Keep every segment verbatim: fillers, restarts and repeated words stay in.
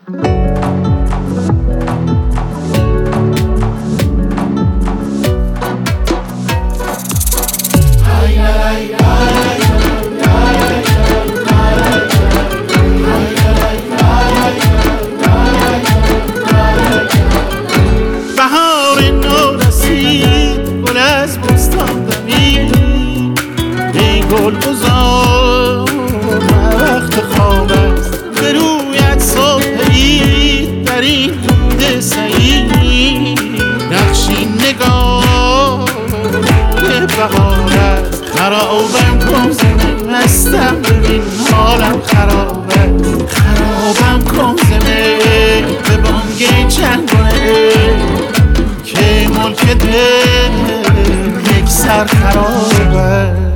بهار نو رسید گل از بستان دمید ای گل بزار وقت خواب است به رویت صبح عید در این دود سعید نقشین نگاه بهار است خرابم کن زمین مستم ببین حالم خراب است خرابم کن زمین به بانگ چنگونه که ملک دل یک سر خراب است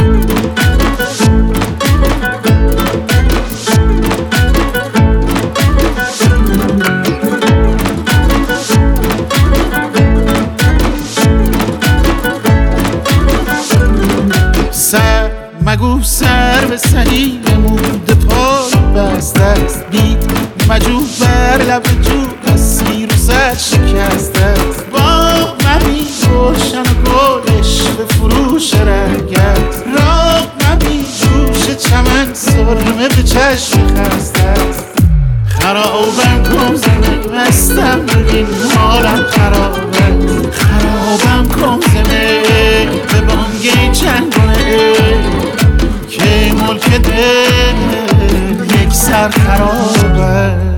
سر مگو سر به سنی نموده پای بسته است بید مجو بر لب جو از سیر و زد شکسته است با مبین روشن و گلش به فروش رنگ است راه مبین جوش چمن سرمه به چشم خسته است خرابم کن زمین مستم ببین حالم خراب است خرابم کن زمین به بانگ چنگونه که ملک دل یک سر خراب است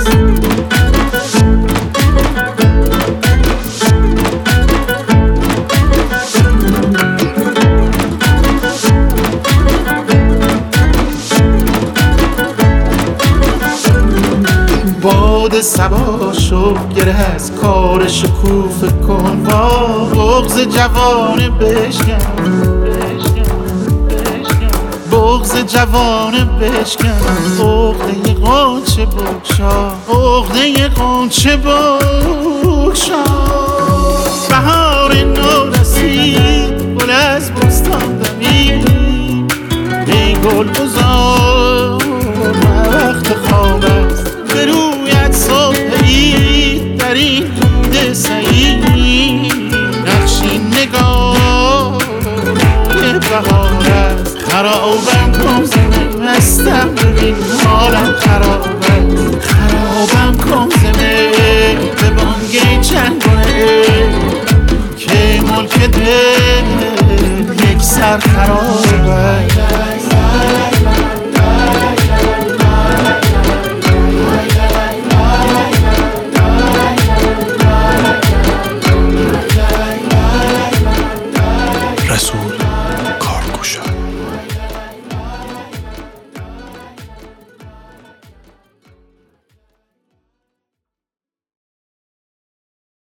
باد صبا شو گره از کار شکوفه کن با بغض جوانه بشکن بغض جوانه بشکن عقده غنچه بگشا عقده غنچه بگشا بهار نو رسید گل از بستان دمید ای گل بزار وقت خواب